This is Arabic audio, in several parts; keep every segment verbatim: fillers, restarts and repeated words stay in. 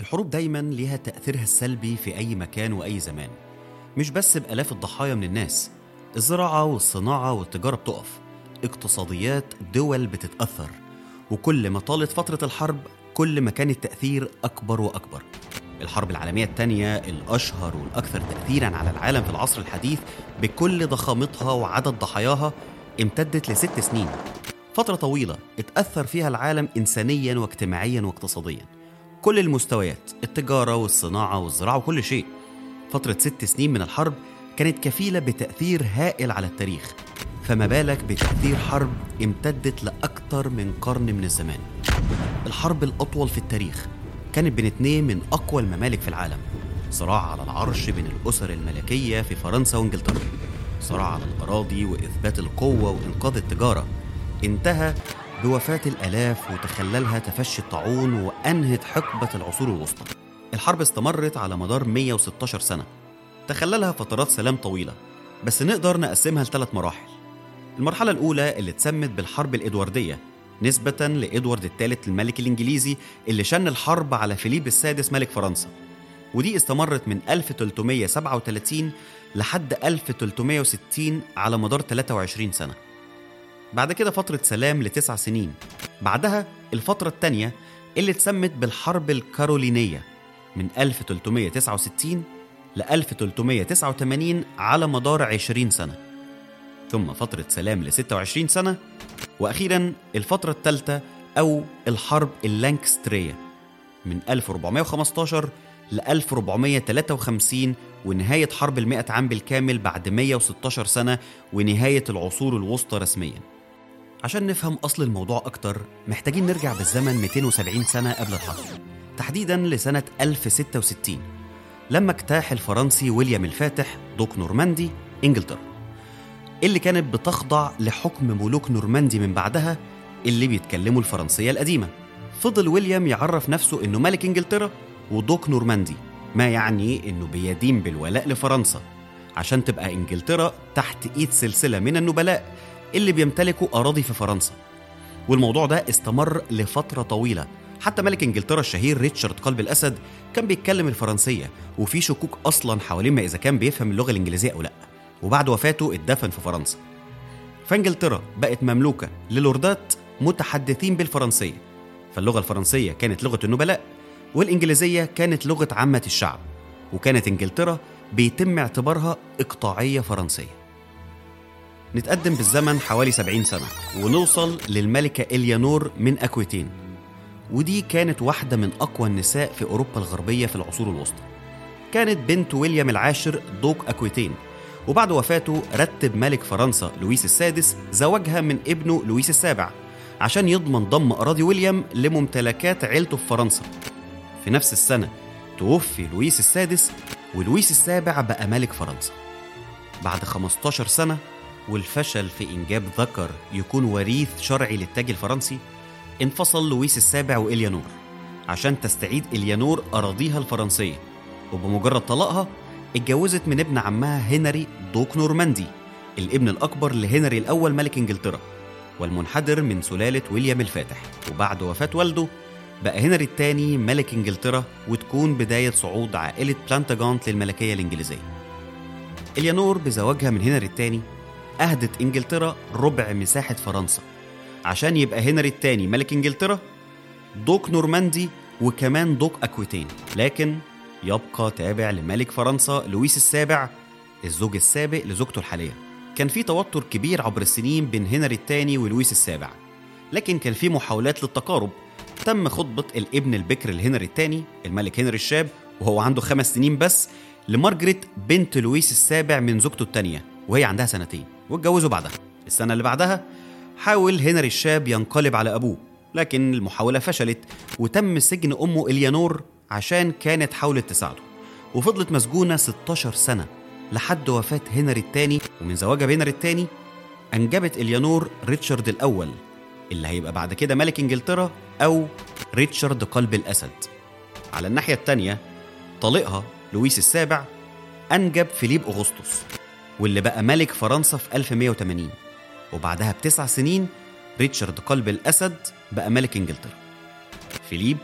الحروب دايماً ليها تأثيرها السلبي في أي مكان وأي زمان، مش بس بآلاف الضحايا من الناس. الزراعة والصناعة والتجارة بتقف، اقتصاديات دول بتتأثر، وكل ما طالت فترة الحرب كل ما كان التأثير أكبر وأكبر. الحرب العالمية الثانية الأشهر والأكثر تأثيراً على العالم في العصر الحديث بكل ضخامتها وعدد ضحاياها امتدت لست سنين، فترة طويلة اتأثر فيها العالم إنسانياً واجتماعياً واقتصادياً، كل المستويات، التجارة والصناعة والزراعة وكل شيء. فترة ست سنين من الحرب كانت كفيلة بتأثير هائل على التاريخ، فما بالك بتأثير حرب امتدت لأكثر من قرن من الزمان. الحرب الأطول في التاريخ كانت بين اتنين من أقوى الممالك في العالم، صراع على العرش بين الأسر الملكية في فرنسا وإنجلترا، صراع على الأراضي وإثبات القوة وإنقاذ التجارة، انتهى بوفاة الآلاف وتخللها تفشي الطاعون وأنهت حقبة العصور الوسطى. الحرب استمرت على مدار مئة وستة عشر سنة، تخللها فترات سلام طويلة، بس نقدر نقسمها لثلاث مراحل. المرحلة الأولى اللي اتسمت بالحرب الإدواردية نسبة لإدوارد الثالث الملك الإنجليزي اللي شن الحرب على فيليب السادس ملك فرنسا، ودي استمرت من ألف وثلاثمئة وسبعة وثلاثين لحد ألف وثلاثمئة وستين على مدار ثلاثة وعشرين سنة. بعد كده فترة سلام لتسع سنين، بعدها الفترة الثانية اللي اتسمت بالحرب الكارولينية من ألف وثلاثمئة وتسعة وستين ل ألف وثلاثمئة وتسعة وثمانين على مدار عشرين سنة، ثم فترة سلام لستة وعشرين سنة، وأخيراً الفترة الثالثة أو الحرب اللانكسترية من ألف وأربعمئة وخمسة عشر ل ألف وأربعمئة وثلاثة وخمسين، ونهاية حرب المئة عام بالكامل بعد مئة وستة عشر سنة ونهاية العصور الوسطى رسمياً. عشان نفهم أصل الموضوع أكتر محتاجين نرجع بالزمن مئتين وسبعين سنة قبل الحرب، تحديداً لسنة ألف وستة وستين لما اجتاح الفرنسي ويليام الفاتح دوق نورماندي إنجلترا، اللي كانت بتخضع لحكم ملوك نورماندي من بعدها اللي بيتكلموا الفرنسية القديمة. فضل ويليام يعرف نفسه إنه ملك إنجلترا ودوق نورماندي، ما يعني إنه بيدين بالولاء لفرنسا عشان تبقى إنجلترا تحت إيد سلسلة من النبلاء اللي بيمتلكوا أراضي في فرنسا. والموضوع ده استمر لفترة طويلة، حتى ملك إنجلترا الشهير ريتشارد قلب الأسد كان بيتكلم الفرنسية، وفي شكوك أصلاً حوالين ما إذا كان بيفهم اللغة الإنجليزية أو لأ، وبعد وفاته اتدفن في فرنسا. فإنجلترا بقت مملوكة للوردات متحدثين بالفرنسية، فاللغة الفرنسية كانت لغة النبلاء والإنجليزية كانت لغة عامة الشعب، وكانت إنجلترا بيتم اعتبارها إقطاعية فرنسية. نتقدم بالزمن حوالي سبعين سنة ونوصل للملكة إليانور من أكويتين، ودي كانت واحدة من أقوى النساء في أوروبا الغربية في العصور الوسطى. كانت بنت ويليام العاشر دوق أكويتين، وبعد وفاته رتب ملك فرنسا لويس السادس زواجها من ابنه لويس السابع عشان يضمن ضم أراضي ويليام لممتلكات عيلته في فرنسا. في نفس السنة توفي لويس السادس ولويس السابع بقى ملك فرنسا. بعد خمسة عشر سنة والفشل في إنجاب ذكر يكون وريث شرعي للتاج الفرنسي، انفصل لويس السابع وإليانور عشان تستعيد إليانور أراضيها الفرنسية، وبمجرد طلاقها اتجوزت من ابن عمها هنري دوق نورماندي، الابن الأكبر لهنري الأول ملك إنجلترا والمنحدر من سلالة ويليام الفاتح. وبعد وفاة والده بقى هنري الثاني ملك إنجلترا، وتكون بداية صعود عائلة بلانتاجانت للملكية الإنجليزية. إليانور بزواجها من هنري الثاني أهدت إنجلترا ربع مساحة فرنسا عشان يبقى هنري الثاني ملك إنجلترا، دوق نورماندي، وكمان دوق أكويتين، لكن يبقى تابع لملك فرنسا لويس السابع الزوج السابق لزوجته الحالية. كان في توتر كبير عبر السنين بين هنري الثاني ولويس السابع، لكن كان في محاولات للتقارب. تم خطبة الابن البكر لهنري الثاني الملك هنري الشاب وهو عنده خمس سنين بس لمارجريت بنت لويس السابع من زوجته الثانية وهي عندها سنتين، واتجوزوا بعدها. السنة اللي بعدها حاول هنري الشاب ينقلب على أبوه، لكن المحاولة فشلت وتم سجن أمه إليانور عشان كانت حاولت تساعده، وفضلت مسجونة ستة عشر سنة لحد وفاة هنري الثاني. ومن زواجها بهنري الثاني أنجبت إليانور ريتشارد الأول اللي هيبقى بعد كده ملك إنجلترا أو ريتشارد قلب الأسد. على الناحية الثانية طليقها لويس السابع أنجب فيليب أغسطس واللي بقى ملك فرنسا في ألف ومئة وثمانين، وبعدها بتسع سنين ريتشارد قلب الأسد بقى ملك إنجلترا. فيليب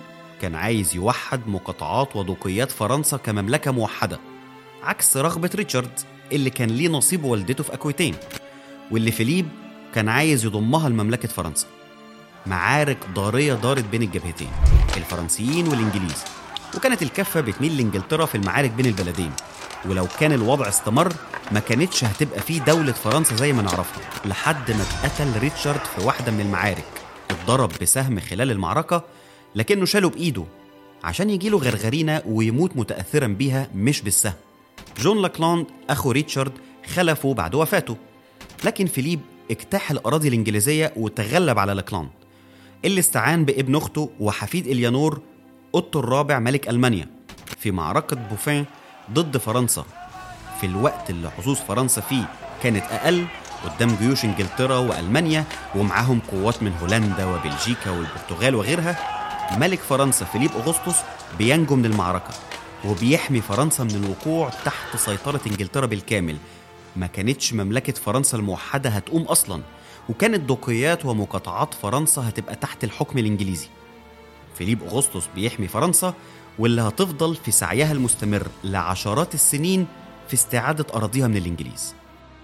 كان عايز يوحد مقاطعات ودوقيات فرنسا كمملكة موحدة، عكس رغبة ريتشارد اللي كان ليه نصيب والدته في أكويتين، واللي فيليب كان عايز يضمها لمملكة فرنسا. معارك ضارية دارت بين الجبهتين، الفرنسيين والإنجليز، وكانت الكفة بتميل لإنجلترا في المعارك بين البلدين. ولو كان الوضع استمر ما كانتش هتبقى فيه دولة فرنسا زي ما نعرفها، لحد ما اتقتل ريتشارد في واحدة من المعارك. اتضرب بسهم خلال المعركة لكنه شاله بإيده عشان يجيله غرغرينة ويموت متأثرا بيها مش بالسهم. جون لاكلاند أخو ريتشارد خلفه بعد وفاته، لكن فيليب اجتاح الأراضي الإنجليزية وتغلب على لاكلاند، اللي استعان بابن أخته وحفيد إليانور أوتو الرابع ملك ألمانيا في معركة بوفين ضد فرنسا، في الوقت اللي حظوظ فرنسا فيه كانت أقل قدام جيوش إنجلترا وألمانيا ومعاهم قوات من هولندا وبلجيكا والبرتغال وغيرها. ملك فرنسا فيليب أغسطس بينجو من المعركة وبيحمي فرنسا من الوقوع تحت سيطرة إنجلترا بالكامل. ما كانتش مملكة فرنسا الموحدة هتقوم أصلاً، وكانت دوقيات ومقاطعات فرنسا هتبقى تحت الحكم الإنجليزي. فيليب أغسطس بيحمي فرنسا واللي هتفضل في سعيها المستمر لعشرات السنين في استعادة أراضيها من الإنجليز.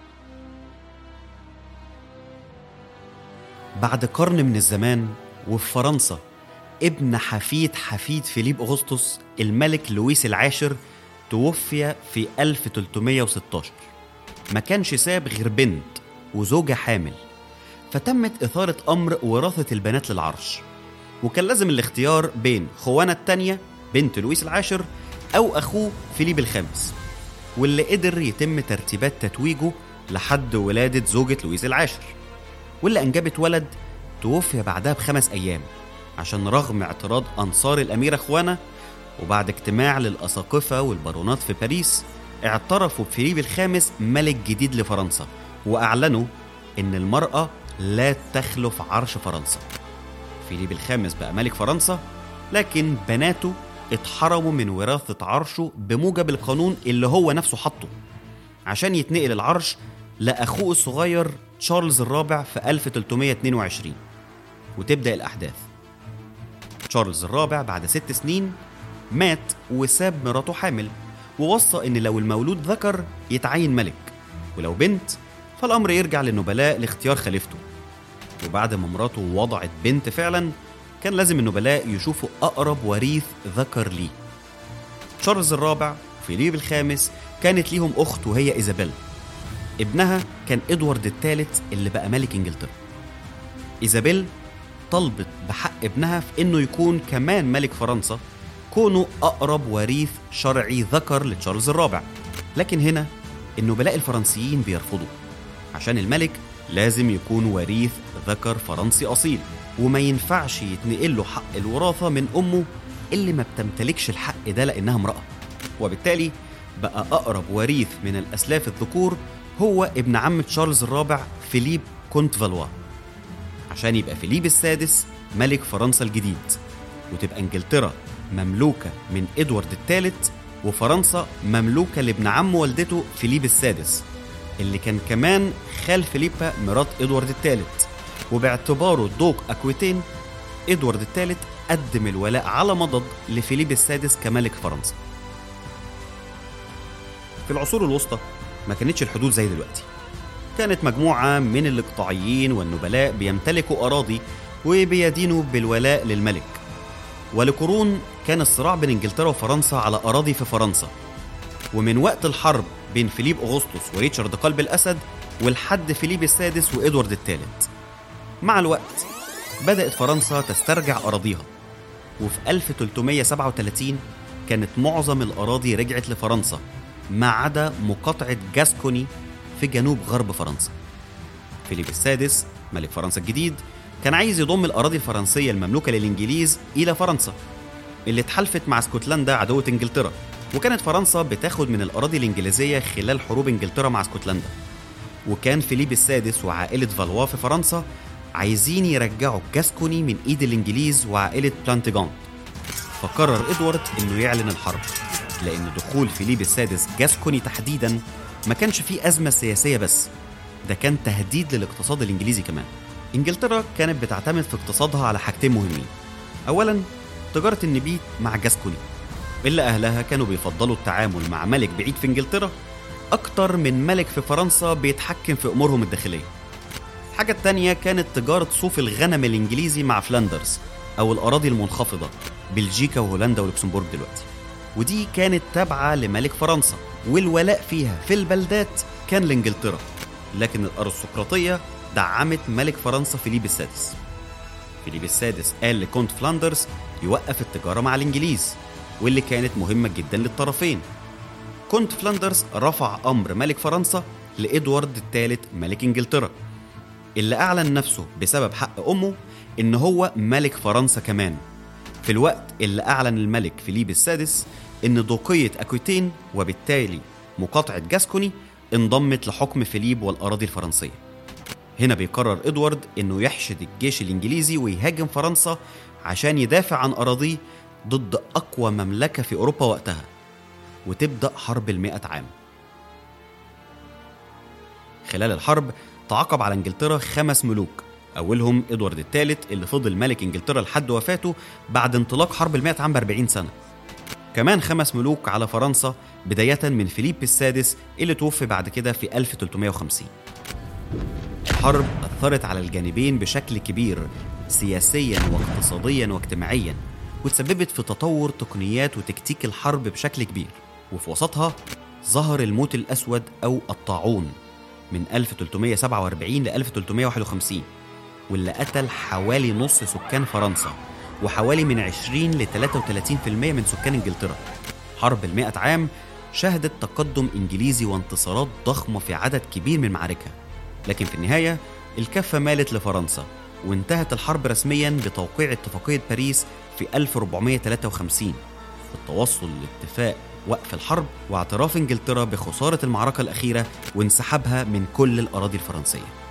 بعد قرن من الزمان وفي فرنسا، ابن حفيد حفيد فيليب أغسطس الملك لويس العاشر توفي في ألف وثلاثمائة وستة عشر. ما كانش ساب غير بنت وزوجة حامل، فتمت إثارة أمر وراثة البنات للعرش، وكان لازم الاختيار بين خوانا التانية بنت لويس العاشر أو أخوه فيليب الخامس، واللي قدر يتم ترتيبات تتويجه لحد ولادة زوجة لويس العاشر، واللي أنجبت ولد توفي بعدها بخمس أيام عشان رغم اعتراض أنصار الأميرة خوانا، وبعد اجتماع للأساقفة والبارونات في باريس اعترفوا بفيليب الخامس ملك جديد لفرنسا، وأعلنوا إن المرأة لا تخلف عرش فرنسا. فيليب الخامس بقى ملك فرنسا، لكن بناته اتحرموا من وراثة عرشه بموجب القانون اللي هو نفسه حطه، عشان يتنقل العرش لأخوه الصغير تشارلز الرابع في ألف وثلاثمائة واثنين وعشرين. وتبدأ الأحداث. تشارلز الرابع بعد ست سنين مات وساب مراته حامل، ووصى إن لو المولود ذكر يتعين ملك، ولو بنت فالأمر يرجع للنبلاء لاختيار خليفته. وبعد ما مراته وضعت بنت فعلا، كان لازم النبلاء يشوفوا أقرب وريث ذكر ليه. تشارلز الرابع وفيليب الخامس كانت ليهم أخت وهي إيزابيل، ابنها كان إدوارد الثالث اللي بقى ملك إنجلترا. إيزابيل طلبت بحق ابنها في إنه يكون كمان ملك فرنسا، كونه أقرب وريث شرعي ذكر لتشارلز الرابع، لكن هنا النبلاء الفرنسيين بيرفضوا، عشان الملك لازم يكون وريث ذكر فرنسي أصيل، وما ينفعش يتنقل له حق الوراثة من أمه اللي ما بتمتلكش الحق ده لأنها امرأة. وبالتالي بقى أقرب وريث من الأسلاف الذكور هو ابن عم تشارلز الرابع فيليب كونت فالوا، عشان يبقى فيليب السادس ملك فرنسا الجديد، وتبقى إنجلترا مملوكة من إدوارد الثالث، وفرنسا مملوكة لابن عم والدته فيليب السادس اللي كان كمان خال فيليبا مرات إدوارد الثالث. وباعتباره دوق أكويتين، إدوارد الثالث قدم الولاء على مضض لفيليب السادس كملك فرنسا. في العصور الوسطى ما كانتش الحدود زي دلوقتي، كانت مجموعة من الإقطاعيين والنبلاء بيمتلكوا أراضي وبيدينوا بالولاء للملك. ولقرون كان الصراع بين إنجلترا وفرنسا على أراضي في فرنسا، ومن وقت الحرب بين فيليب أغسطس وريتشارد قلب الأسد ولحد فيليب السادس وإدوارد الثالث. مع الوقت بدأت فرنسا تسترجع أراضيها، وفي ألف وثلاثمائة وسبعة وثلاثين كانت معظم الأراضي رجعت لفرنسا ما عدا مقاطعة جاسكوني في جنوب غرب فرنسا. فيليب السادس ملك فرنسا الجديد كان عايز يضم الأراضي الفرنسية المملوكة للإنجليز إلى فرنسا، اللي اتحالفت مع اسكتلندا عدوة إنجلترا، وكانت فرنسا بتاخد من الأراضي الإنجليزية خلال حروب إنجلترا مع اسكتلندا. وكان فيليب السادس وعائلة فالوا في فرنسا عايزين يرجعوا جاسكوني من إيد الإنجليز وعائلة بلانتيغان. فقرر إدوارد إنه يعلن الحرب، لأن دخول فيليب السادس جاسكوني تحديداً ما كانش فيه أزمة سياسية بس، ده كان تهديد للاقتصاد الإنجليزي كمان. إنجلترا كانت بتعتمد في اقتصادها على حاجتين مهمين. أولاً تجارة النبيت مع جاسكوني، اللي أهلها كانوا بيفضلوا التعامل مع ملك بعيد في إنجلترا أكتر من ملك في فرنسا بيتحكم في أمورهم الداخلية. الحاجة التانية كانت تجارة صوف الغنم الإنجليزي مع فلاندرز أو الأراضي المنخفضة، بلجيكا وهولندا ولوكسمبورغ دلوقتي، ودي كانت تابعة لملك فرنسا، والولاء فيها في البلدات كان لإنجلترا، لكن الأرستقراطية دعمت ملك فرنسا فيليب السادس. فيليب السادس قال لكونت فلاندرز يوقف التجارة مع الإنجليز، واللي كانت مهمة جدا للطرفين. كونت فلاندرز رفع أمر ملك فرنسا لإدوارد الثالث ملك إنجلترا، اللي أعلن نفسه بسبب حق أمه إن هو ملك فرنسا كمان، في الوقت اللي أعلن الملك فيليب السادس إن دوقية أكويتين وبالتالي مقاطعة جاسكوني انضمت لحكم فيليب والأراضي الفرنسية. هنا بيقرر إدوارد إنه يحشد الجيش الإنجليزي ويهاجم فرنسا عشان يدافع عن أراضيه ضد أقوى مملكة في أوروبا وقتها، وتبدأ حرب المئة عام. خلال الحرب تعاقب على إنجلترا خمس ملوك، أولهم إدوارد الثالث اللي فضل ملك إنجلترا لحد وفاته بعد انطلاق حرب المئة عام بأربعين سنة. كمان خمس ملوك على فرنسا بداية من فيليب السادس اللي توفي بعد كده في ألف وثلاثمئة وخمسين. الحرب أثرت على الجانبين بشكل كبير سياسيا واقتصاديا واجتماعيا، وتسببت في تطور تقنيات وتكتيك الحرب بشكل كبير، وفي وسطها ظهر الموت الأسود أو الطاعون من ألف وثلاثمئة وسبعة وأربعين ل ألف وثلاثمئة وواحد وخمسين، واللي قتل حوالي نص سكان فرنسا وحوالي من عشرين ل ثلاثة وثلاثين بالمئة من سكان إنجلترا. حرب المئة عام شهدت تقدم إنجليزي وانتصارات ضخمة في عدد كبير من معاركها، لكن في النهاية الكفة مالت لفرنسا، وانتهت الحرب رسميا بتوقيع اتفاقية باريس في ألف وأربعمئة وثلاثة وخمسين في التوصل لاتفاق وقف الحرب واعتراف إنجلترا بخسارة المعركة الأخيرة وانسحابها من كل الأراضي الفرنسية.